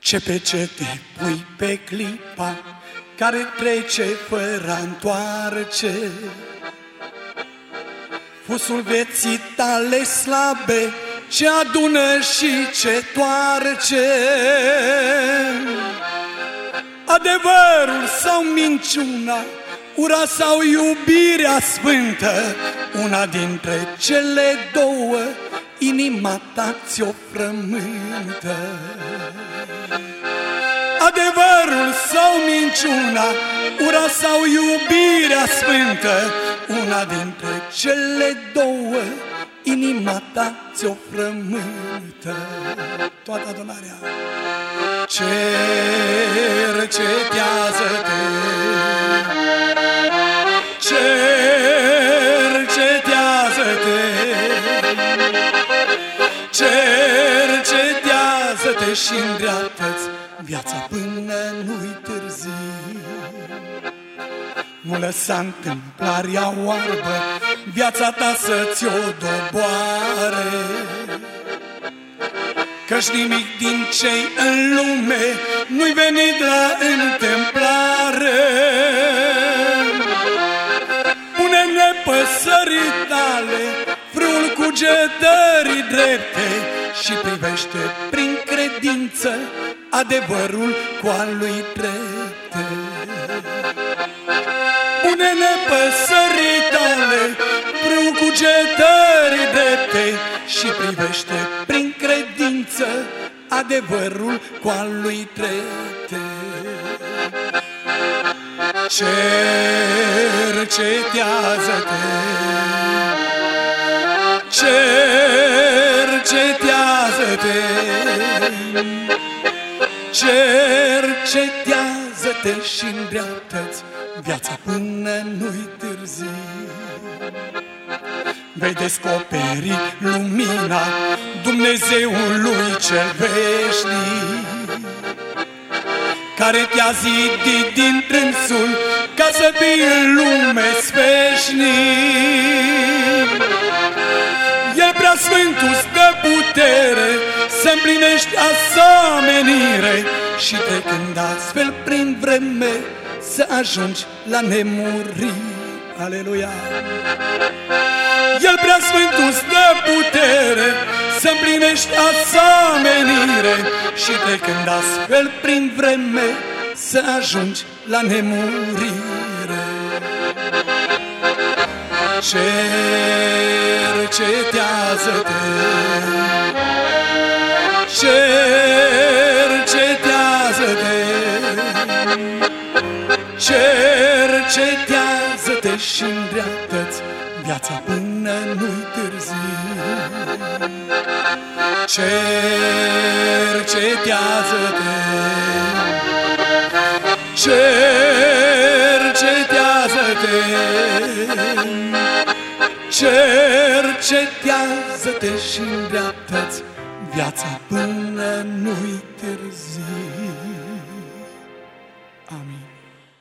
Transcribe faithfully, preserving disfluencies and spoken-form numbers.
Ce pe ce te pui pe clipa care trece fără a întoarce, fusul vieții tale slabe, ce adună și ce toarce. Adevărul sau minciuna, ura sau iubirea sfântă, una dintre cele două, inima ta ți-o frământă. Adevărul sau minciuna, ura sau iubirea sfântă, una dintre cele două, inima ta ți-o frământă. Toată adunarea. Cercetează-te, cercetează-te, cercetează-te și îndreaptă-ți viața până nu-i târziu. Nu lăsa întâmplarea oarbă viața ta să ți-o doboare, căci nimic din cei în lume nu-i venit la întâmplare. Pune nepăsării tale frâul cugetării drepte și privește prin credință adevărul cu al lui drepte. Pune nepăsării tale frâul cugetării drepte și privește prin credință adevărul cu al lui drepte. Cercetează-te, cercetează-te, cercetează-te și îndreaptă-ți viața până nu-i târziu. Vei descoperi lumina Dumnezeului cel veșnic, care te-a zidit din trânsul ca să fii în lume sfeșnic. El preasfântul stă putere să împlinești asemenire și trecând astfel prin vreme să ajungi la nemurire. Aleluia! El preasfântul stă putere să împlinești asemenire și trecând astfel prin vreme să ajungi la nemurire. Cercetează-te, cercetează-te, cercetează-te și îndreaptă-ți viața până nu-i târziu. Cercetează-te, cercetează-te, cercetează-te și îndreaptă-ți viața până nu-i târziu. Amin.